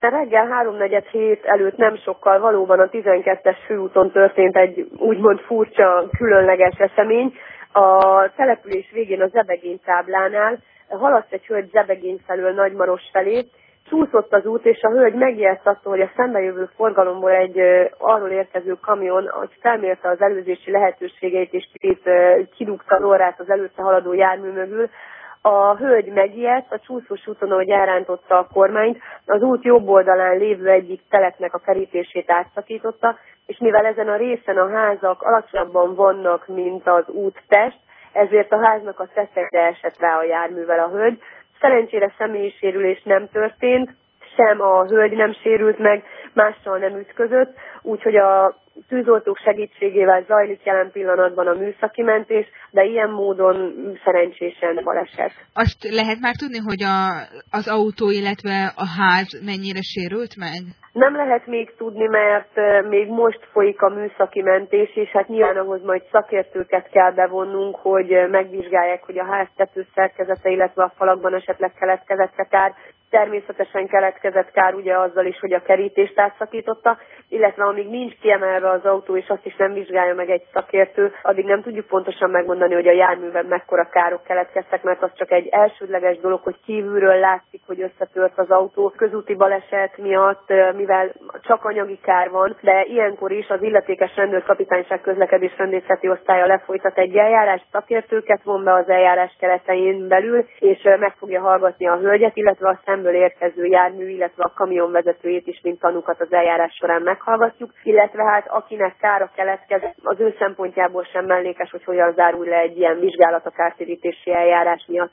Reggel 3:47 előtt nem sokkal valóban a 12-es főúton történt egy úgymond furcsa, különleges esemény. A település végén a Zebegény táblánál haladt egy hölgy Zebegény felől Nagymaros felé, csúszott az út, és a hölgy megijedt attól, hogy a szembejövő forgalomból egy arról érkező kamion, hogy felmérte az előzési lehetőségeit, és kidugta az orrát az előtte haladó jármű mögül. A hölgy megijedt, a csúszós úton, ahogy elrántotta a kormányt, az út jobb oldalán lévő egyik telepnek a kerítését átszakította, és mivel ezen a részen a házak alacsonyabban vannak, mint az úttest, ezért a háznak a tetejére esett rá a járművel a hölgy. Szerencsére személyi sérülés nem történt, sem a hölgy nem sérült meg, mással nem ütközött, úgyhogy a tűzoltók segítségével zajlik jelen pillanatban a műszaki mentés, de ilyen módon szerencsésen baleset. Azt lehet már tudni, hogy az autó, illetve a ház mennyire sérült meg? Nem lehet még tudni, mert még most folyik a műszaki mentés, és hát nyilván ahhoz majd szakértőket kell bevonnunk, hogy megvizsgálják, hogy a ház tetőszerkezete, illetve a falakban esetleg keletkezett kár. Természetesen keletkezett kár ugye azzal is, hogy a kerítést átszakította, illetve amíg nincs kiemelve az autó, és azt is nem vizsgálja meg egy szakértő, addig nem tudjuk pontosan megmondani, hogy a járműben mekkora károk keletkeztek, mert az csak egy elsődleges dolog, hogy kívülről látszik, hogy összetört az autó közúti baleset miatt, mivel csak anyagi kár van, de ilyenkor is az illetékes rendőrkapitányság közlekedés rendészeti osztálya lefolytat egy eljárás, szakértőket von be az eljárás keretein belül, és meg fogja hallgatni a hölgyet, illetve a szemből érkező jármű, illetve a kamion vezetőjét is, mint tanúkat az eljárás során meghallgatjuk, illetve hát akinek kára keletkezett, az ő szempontjából sem mellékes, hogy hogyan zárul le egy ilyen vizsgálat a kártérítési eljárás miatt.